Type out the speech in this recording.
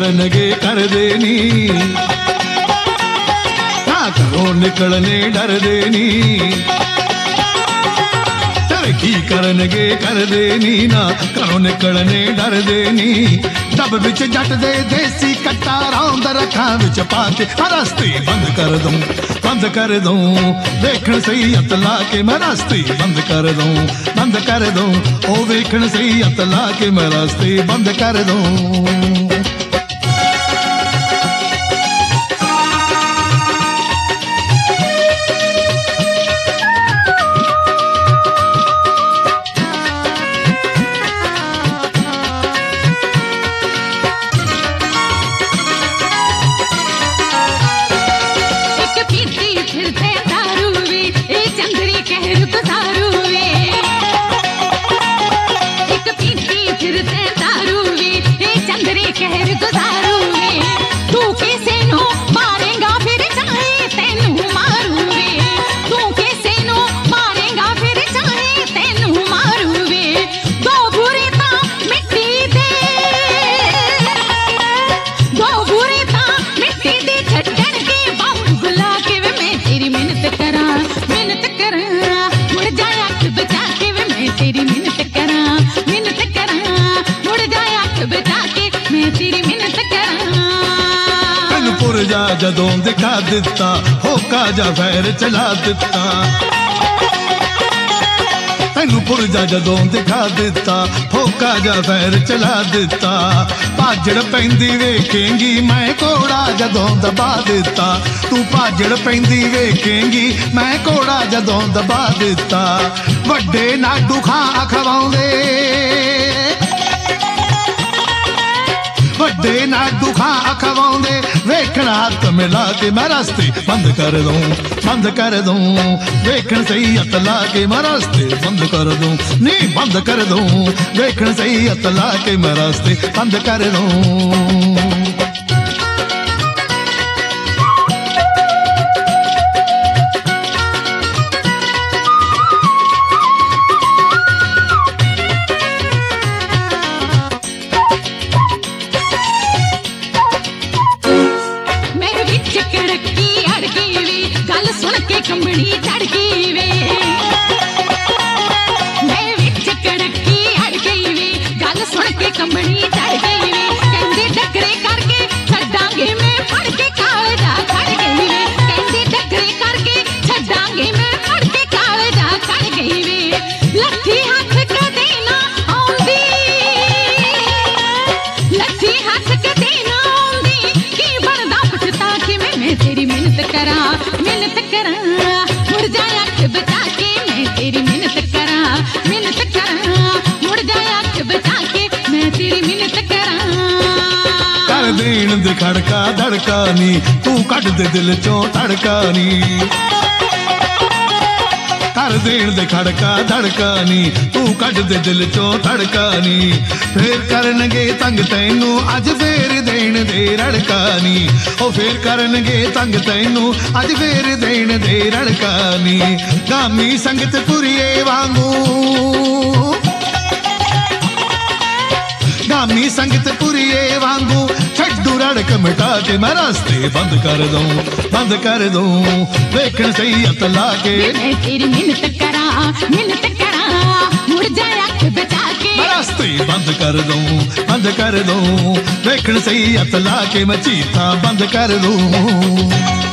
करनगे कर देनी, ना घरों निकलने डर देनी। तरक्की करनगे कर देनी, ना घरों निकलने डर देनी। डब विच जट दे देसी कट्टा रौंद रखा विच पाके रस्ते बंद कर दूं, बंद कर दूं। देखण सही हथ ला के मैं रस्ते बंद कर दूं, बंद कर दूं। ओ वेखण सही हथ ला के मैं रस्ते बंद कर दूं। पुरजा जदों दिखा दिता, होका जा फैर चला दिता। तैनू पुरजा जदों दिखा दिता, होका जा फैर चला दिता। भाजड़ पैंदी वेखेंगी मैं घोड़ा जदों दबा दिता, तू भाजड़ पैंदी वेखेंगी मैं घोड़ा जदों दबा दिता। वड्डे नाडू खां अखवाउंदे, वड्डे नाडू खां अखवाउंदे। वेखण हाथ मिला के मैं रस्ते बंद कर दूं, बंद कर दूं। वेखण सही हथ ला के मैं रस्ते बंद कर दूं, नी बंद कर दूं। वेखण सही हथ ला के मैं रस्ते बंद कर दूं। कंबड़ी चढ़ गई वे, मैं विच कड़की अड़ गई वे। गल सुन के कंबड़ी चढ़ गई वे, कहंदी डगरे करके छड्डांगे मैं फड़ के कालजा खड़ गई वे। कहंदी डगरे करके छड्डांगे मैं फड़ के कालजा खड़ गई वे। लट्ठी हाथ कदे ना आउंदी, लट्ठी हाथ कदे ना आउंदी। की बनदा पुछता कि मैं तेरी मिन्नत करा, मिन्नत करा। मुड़ जाए अख बचा के मैं तेरी मिन्नत करा, मिन्नत करा। मुड़ जाए अख बचा के मैं तेरी मिन्नत करा। कर देण दे खड़का धड़का नी, तू कट दे दिल चों धड़का नी। कर देण दे खड़का धड़का नी, तू कट दे दिल चों धड़का नी। फेर करनगे तंग तैनू अज फेर देण दे रड़का नी। ओ फेर करनगे तंग तैनू अज फेर देण दे रड़का नी। गामी संगत पुरिए वांगू, गामी संगत पुरिए वांगू। छड्डू रड़क मिटा के मैं रास्ते बंद कर दूं, बंद कर दूं। वेखण सही हथ ला के मैं तेरी मिन्नत करा, मिन्नत करा। मुड़ जाए अख बचा के रास्ते बंद कर दूं, बंद कर दूं। वेखण सही हथ ला के मैं चीता बंद कर दूं।